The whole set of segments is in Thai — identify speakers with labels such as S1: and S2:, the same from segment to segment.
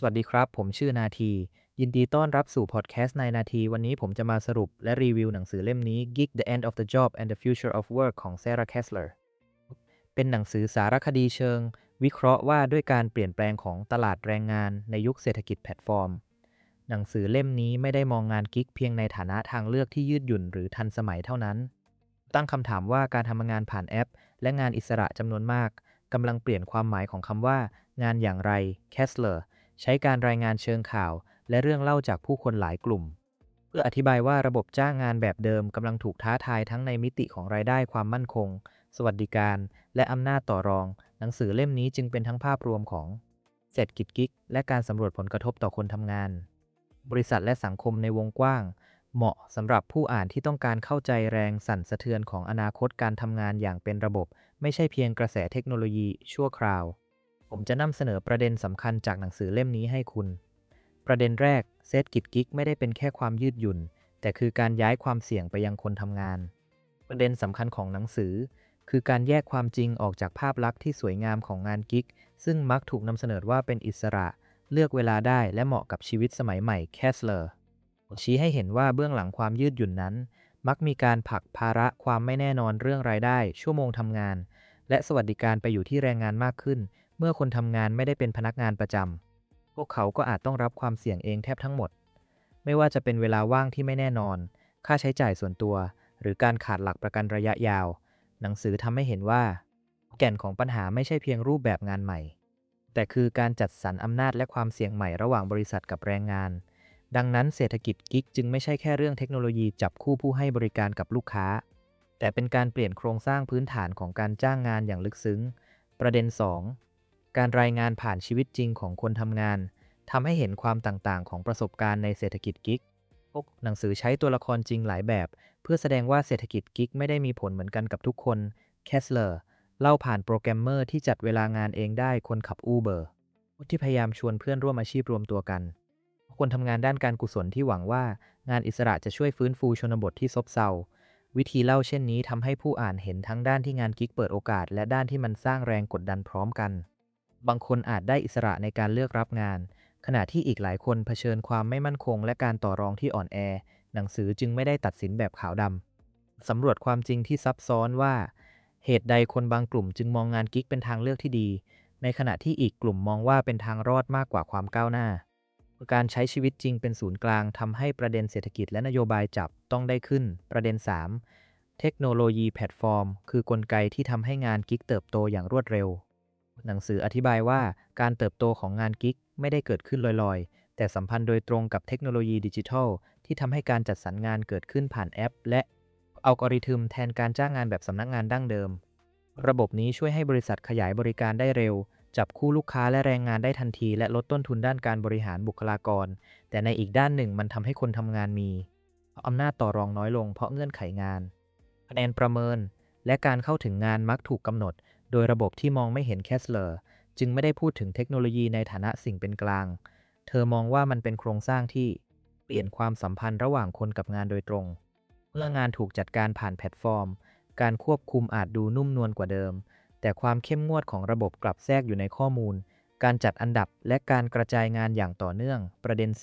S1: สวัสดีครับผมชื่อนาทียินดีต้อนรับสู่พอดแคสต์ในนาทีวันนี้ผมจะมาสรุปและรีวิวหนังสือเล่มนี้ Gig the End of the Job and the Future of Work ของ Sarah Kessler เป็นหนังสือสารคดีเชิงวิเคราะห์ว่าด้วยการเปลี่ยนแปลงของตลาดแรงงานในยุคเศรษฐกิจแพลตฟอร์มหนังสือเล่มนี้ไม่ได้มองงานกิ๊กเพียงในฐานะทางเลือกที่ยืดหยุ่นหรือทันสมัยเท่านั้นตั้งคำถามว่าการทำงานผ่านแอปและงานอิสระจำนวนมากกำลังเปลี่ยนความหมายของคำว่างานอย่างไร Kessler ใช้การรายงานเชิงข่าวและเรื่องเล่าจากผู้คนหลายกลุ่มเพื่ออธิบายว่าระบบจ้างงานแบบเดิมกำลังถูกท้าทายทั้งในมิติของรายได้ความมั่นคงสวัสดิการและอำนาจต่อรองหนังสือเล่มนี้จึงเป็นทั้งภาพรวมของเศรษฐกิจกิ๊กและการสำรวจผลกระทบต่อคนทำงานบริษัทและสังคมในวงกว้างเหมาะสำหรับผู้อ่านที่ต้องการเข้าใจแรงสั่นสะเทือนของอนาคตการทำงานอย่างเป็นระบบไม่ใช่เพียงกระแสเทคโนโลยีชั่วคราวผมจะนำเสนอประเด็นสำคัญจากหนังสือเล่มนี้ให้คุณประเด็นแรกเศรษฐกิจกิ๊กไม่ได้เป็นแค่ความยืดหยุ่นแต่คือการย้ายความเสี่ยงไปยังคนทำงานประเด็นสำคัญของหนังสือคือการแยกความจริงออกจากภาพลักษณ์ที่สวยงามของงานกิ๊กซึ่งมักถูกนำเสนอว่าเป็นอิสระเลือกเวลาได้และเหมาะกับชีวิตสมัยใหม่แคสเลอร์ชี้ให้เห็นว่าเบื้องหลังความยืดหยุ่นนั้นมักมีการผลักภาระความไม่แน่นอนเรื่องรายได้ชั่วโมงทำงานและสวัสดิการไปอยู่ที่แรงงานมากขึ้นเมื่อคนทำงานไม่ได้เป็นพนักงานประจำพวกเขาก็อาจต้องรับความเสี่ยงเองแทบทั้งหมดไม่ว่าจะเป็นเวลาว่างที่ไม่แน่นอนค่าใช้จ่ายส่วนตัวหรือการขาดหลักประกันระยะยาวหนังสือทำให้เห็นว่าแก่นของปัญหาไม่ใช่เพียงรูปแบบงานใหม่แต่คือการจัดสรรอำนาจและความเสี่ยงใหม่ระหว่างบริษัทกับแรงงานดังนั้นเศรษฐกิจกิ๊กจึงไม่ใช่แค่เรื่องเทคโนโลยีจับคู่ผู้ให้บริการกับลูกค้าแต่เป็นการเปลี่ยนโครงสร้างพื้นฐานของการจ้างงานอย่างลึกซึ้งประเด็น2การรายงานผ่านชีวิตจริงของคนทำงานทำให้เห็นความต่างๆของประสบการณ์ในเศรษฐกิจกิ๊กหนังสือใช้ตัวละครจริงหลายแบบเพื่อแสดงว่าเศรษฐกิจกิ๊กไม่ได้มีผลเหมือนกันกับทุกคนแคสเลอร์เล่าผ่านโปรแกรมเมอร์ที่จัดเวลางานเองได้คนขับอูเบอร์ที่พยายามชวนเพื่อนร่วมอาชีพรวมตัวกันคนทำงานด้านการกุศลที่หวังว่างานอิสระจะช่วยฟื้นฟูชนบทที่ซบเซาวิธีเล่าเช่นนี้ทำให้ผู้อ่านเห็นทั้งด้านที่งานกิ๊กเปิดโอกาสและด้านที่มันสร้างแรงกดดันพร้อมกันบางคนอาจได้อิสระในการเลือกรับงานขณะที่อีกหลายคนเผชิญความไม่มั่นคงและการต่อรองที่อ่อนแอหนังสือจึงไม่ได้ตัดสินแบบขาวดำสำรวจความจริงที่ซับซ้อนว่าเหตุใดคนบางกลุ่มจึงมองงานกิ๊กเป็นทางเลือกที่ดีในขณะที่อีกกลุ่มมองว่าเป็นทางรอดมากกว่าความก้าวหน้าการใช้ชีวิตจริงเป็นศูนย์กลางทำให้ประเด็นเศรษฐกิจและนโยบายจับต้องได้ขึ้นประเด็น3เทคโนโลยีแพลตฟอร์มคือกลไกที่ทำให้งานกิ๊กเติบโตอย่างรวดเร็วหนังสืออธิบายว่าการเติบโตของงานกิ๊กไม่ได้เกิดขึ้นลอยๆแต่สัมพันธ์โดยตรงกับเทคโนโลยีดิจิทัลที่ทำให้การจัดสรรงานเกิดขึ้นผ่านแอปและอัลกอริทึมแทนการจ้างงานแบบสำนักงานดั้งเดิมระบบนี้ช่วยให้บริษัทขยายบริการได้เร็วจับคู่ลูกค้าและแรงงานได้ทันทีและลดต้นทุนด้านการบริหารบุคลากรแต่ในอีกด้านหนึ่งมันทำให้คนทำงานมีอำนาจต่อรองน้อยลงเพราะเงื่อนไขงานคะแนนประเมินและการเข้าถึงงานมักถูกกำหนดโดยระบบที่มองไม่เห็นแคสเลอร์จึงไม่ได้พูดถึงเทคโนโลยีในฐานะสิ่งเป็นกลางเธอมองว่ามันเป็นโครงสร้างที่เปลี่ยนความสัมพันธ์ระหว่างคนกับงานโดยตรงเมื่องานถูกจัดการผ่านแพลตฟอร์มการควบคุมอาจดูนุ่มนวลกว่าเดิมแต่ความเข้มงวดของระบบกลับแทรกอยู่ในข้อมูลการจัดอันดับและการกระจายงานอย่างต่อเนื่องประเด็น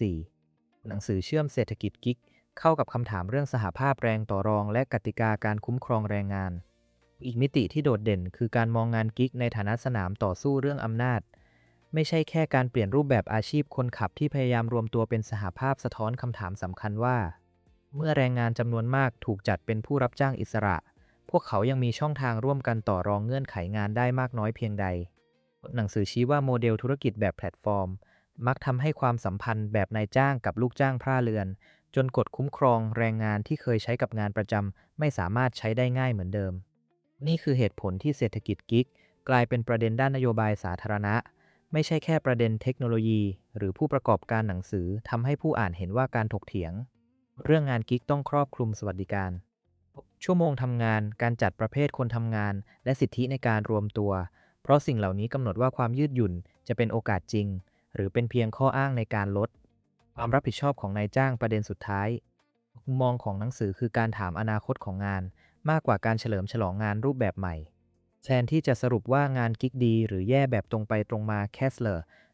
S1: 4หนังสือเชื่อมเศรษฐกิจกิ๊กเข้ากับคำถามเรื่องสหภาพแรงต่อรองและกติกาการคุ้มครองแรงงานอีกมิติที่โดดเด่นคือการมองงานกิ๊กในฐานะสนามต่อสู้เรื่องอำนาจไม่ใช่แค่การเปลี่ยนรูปแบบอาชีพคนขับที่พยายามรวมตัวเป็นสหภาพสะท้อนคำถามสำคัญว่าเมื่อแรงงานจำนวนมากถูกจัดเป็นผู้รับจ้างอิสระพวกเขายังมีช่องทางร่วมกันต่อรองเงื่อนไขงานได้มากน้อยเพียงใดหนังสือชี้ว่าโมเดลธุรกิจแบบแพลตฟอร์มมักทำให้ความสัมพันธ์แบบนายจ้างกับลูกจ้างพร่าเรือนจนกฎคุ้มครองแรงงานที่เคยใช้กับงานประจำไม่สามารถใช้ได้ง่ายเหมือนเดิมนี่คือเหตุผลที่เศรษฐกิจกิ๊กกลายเป็นประเด็นด้านนโยบายสาธารณะไม่ใช่แค่ประเด็นเทคโนโลยีหรือผู้ประกอบการหนังสือทำให้ผู้อ่านเห็นว่าการถกเถียงเรื่องงานกิ๊กต้องครอบคลุมสวัสดิการชั่วโมงทำงานการจัดประเภทคนทำงานและสิทธิในการรวมตัวเพราะสิ่งเหล่านี้กำหนดว่าความยืดหยุ่นจะเป็นโอกาสจริงหรือเป็นเพียงข้ออ้างในการลดความรับผิดชอบของนายจ้างประเด็นสุดท้ายมุมมองของหนังสือคือการถามอนาคตของงานมากกว่าการเฉลิมฉลองงานรูปแบบใหม่แทนที่จะสรุปว่างานกิ๊กดีหรือแย่แบบตรงไปตรงมาแคสเลอร์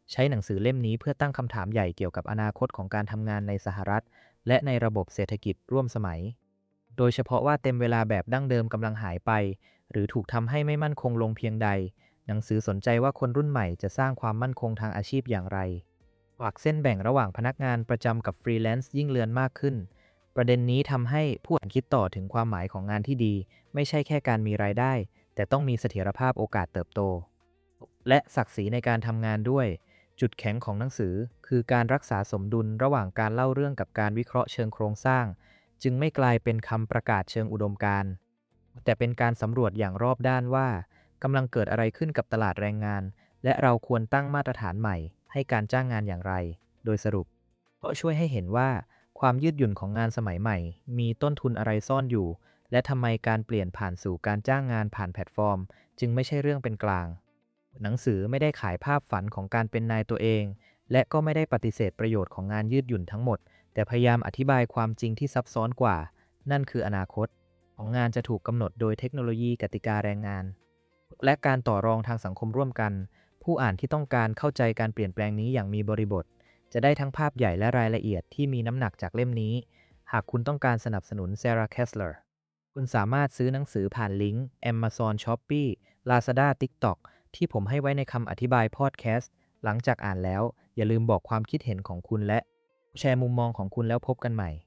S1: ใช้หนังสือเล่มนี้เพื่อตั้งคำถามใหญ่เกี่ยวกับอนาคตของการทำงานในสหรัฐและในระบบเศรษฐกิจร่วมสมัย โดยเฉพาะว่าเต็มเวลาแบบดั้งเดิมกำลังหายไปหรือถูกทำให้ไม่มั่นคงลงเพียงใดหนังสือสนใจว่าคนรุ่นใหม่จะสร้างความมั่นคงทางอาชีพอย่างไรฝากเส้นแบ่งระหว่างพนักงานประจำกับฟรีแลนซ์ยิ่งเลือนมากขึ้นประเด็นนี้ทำให้ผู้อ่านคิดต่อถึงความหมายของงานที่ดีไม่ใช่แค่การมีรายได้แต่ต้องมีเสถียรภาพโอกาสเติบโตและศักดิ์ศรีในการทำงานด้วยจุดแข็งของหนังสือคือการรักษาสมดุลระหว่างการเล่าเรื่องกับการวิเคราะห์เชิงโครงสร้างจึงไม่กลายเป็นคำประกาศเชิงอุดมการณ์แต่เป็นการสำรวจอย่างรอบด้านว่ากำลังเกิดอะไรขึ้นกับตลาดแรงงานและเราควรตั้งมาตรฐานใหม่ให้การจ้างงานอย่างไรโดยสรุปก็ช่วยให้เห็นว่าความยืดหยุ่นของงานสมัยใหม่มีต้นทุนอะไรซ่อนอยู่และทำไมการเปลี่ยนผ่านสู่การจ้างงานผ่านแพลตฟอร์มจึงไม่ใช่เรื่องเป็นกลางหนังสือไม่ได้ขายภาพฝันของการเป็นนายตัวเองและก็ไม่ได้ปฏิเสธประโยชน์ของงานยืดหยุ่นทั้งหมดแต่พยายามอธิบายความจริงที่ซับซ้อนกว่านั่นคืออนาคตของงานจะถูกกำหนดโดยเทคโนโลยีกติกาแรงงานและการต่อรองทางสังคมร่วมกันผู้อ่านที่ต้องการเข้าใจการเปลี่ยนแปลงนี้อย่างมีบริบทจะได้ทั้งภาพใหญ่และรายละเอียดที่มีน้ำหนักจากเล่มนี้หากคุณต้องการสนับสนุน Sarah Kessler คุณสามารถซื้อหนังสือผ่านลิงก์ Amazon Shopee Lazada TikTok ที่ผมให้ไว้ในคำอธิบายพอดแคสต์หลังจากอ่านแล้วอย่าลืมบอกความคิดเห็นของคุณและแชร์มุมมองของคุณแล้วพบกันใหม่